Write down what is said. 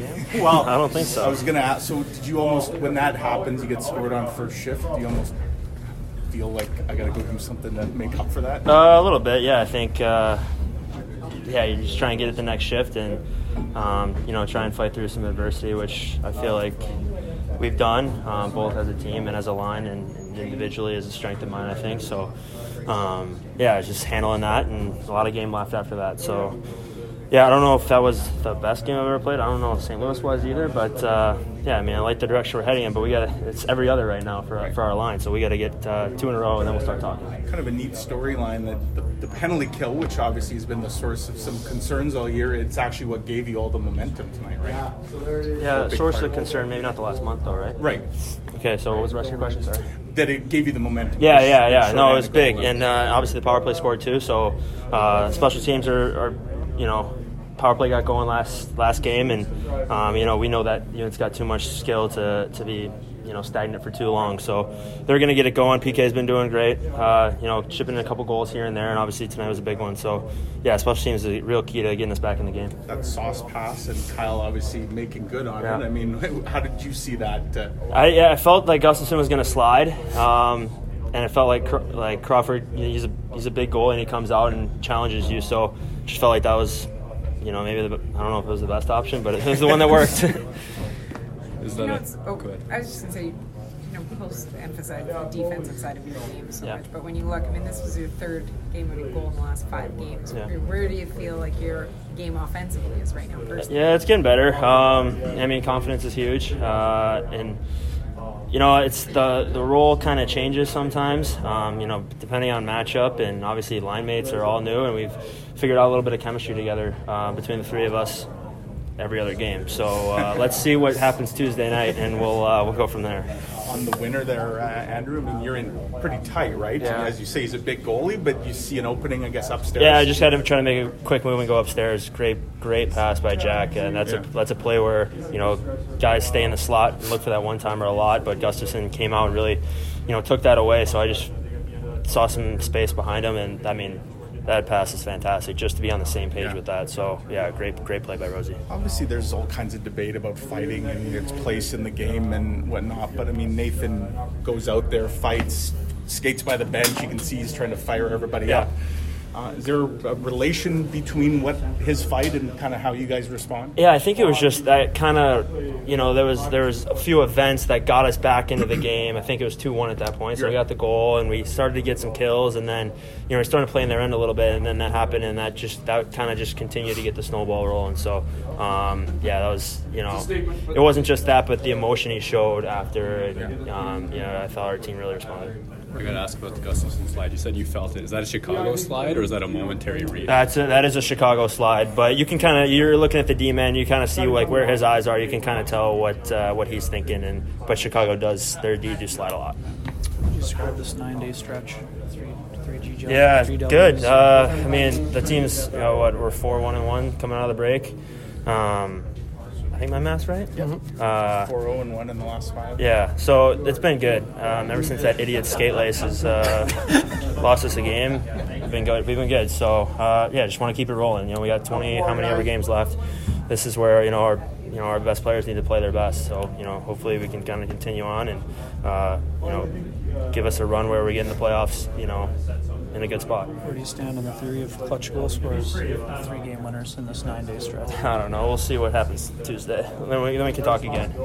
game? Well, I don't think so. I was going to ask, so did you almost, when that happens, you get scored on first shift, do you almost feel like I got to go do something to make up for that? A little bit, yeah. I think, you just try and get it the next shift and, try and fight through some adversity, which I feel like we've done, both as a team and as a line and individually as a strength of mine, I think. So, just handling that and a lot of game left after that. So, I don't know if that was the best game I've ever played. I don't know if St. Louis was either, but I like the direction we're heading in. But it's every other right now for our line, so we got to get 2 in a row and then we'll start talking. Kind of a neat storyline that the penalty kill, which obviously has been the source of some concerns all year, it's actually what gave you all the momentum tonight, right? Yeah, source of concern, maybe not the last month though, right? Right. Okay, so what was the rest of your question? Sorry. That it gave you the momentum. Yeah. No, it was big, and obviously the power play scored too. So special teams are power play got going last game, and we know that unit's got too much skill to be stagnant for too long. So they're going to get it going. PK's been doing great. Chipping in a couple goals here and there, and obviously tonight was a big one. So special teams is a real key to getting us back in the game. That sauce pass and Kyle obviously making good on it. I mean, how did you see that? I felt like Gustafson was going to slide. And it felt like Crawford, he's a big goalie and he comes out and challenges you. So just felt like that was, maybe I don't know if it was the best option, but it was the one that worked. Go ahead. I was just going to say, Post emphasize the defensive side of your game so much, but when you look, this was your third game-winning goal in the last 5 games. Yeah. Where do you feel like your game offensively is right now, personally? Yeah, it's getting better. Confidence is huge, and it's the role kind of changes sometimes, depending on matchup, and obviously line mates are all new, and we've figured out a little bit of chemistry together between the 3 of us every other game. So let's see what happens Tuesday night, and we'll go from there. On the winner there, Andrew, you're in pretty tight, right? Yeah. As you say, he's a big goalie, but you see an opening, I guess, upstairs. Yeah, I just had him trying to make a quick move and go upstairs. Great pass by Jack, and that's a play where guys stay in the slot and look for that one-timer a lot, but Gustafson came out and really took that away. So I just saw some space behind him, and that pass is fantastic, just to be on the same page with that. So, great play by Rosie. Obviously, there's all kinds of debate about fighting and its place in the game and whatnot, but, Nathan goes out there, fights, skates by the bench. You can see he's trying to fire everybody up. Is there a relation between his fight and kind of how you guys respond? Yeah, I think it was just that kind of, there was a few events that got us back into the game. I think it was 2-1 at that point, so we got the goal, and we started to get some kills, and then, we started playing their end a little bit, and then that happened, and that kind of just continued to get the snowball rolling. So, that was, it wasn't just that, but the emotion he showed after, and, I thought our team really responded. I got to ask about the Gustafson slide. You said you felt it. Is that a Chicago slide or is that a momentary read? That is a Chicago slide, but you can you're looking at the D-man, you kind of see where his eyes are. You can kind of tell what he's thinking, but Chicago their D do slide a lot. Describe this 9-day stretch. 3 G jumps. Yeah, 3 Ws. good. The team's we're 4-1-1 coming out of the break. I think my math's right. Yeah. 4-0-1 in the last 5. Yeah, so it's been good. Ever since that idiot skate lace has lost us a game, we've been good. So just want to keep it rolling. We got 20 how many other games left. This is where our best players need to play their best. So hopefully we can kind of continue on and give us a run where we get in the playoffs. In a good spot. Where do you stand on the theory of clutch goal scorers, 3 game winners in this 9-day stretch? I don't know. We'll see what happens Tuesday. Then we can talk again.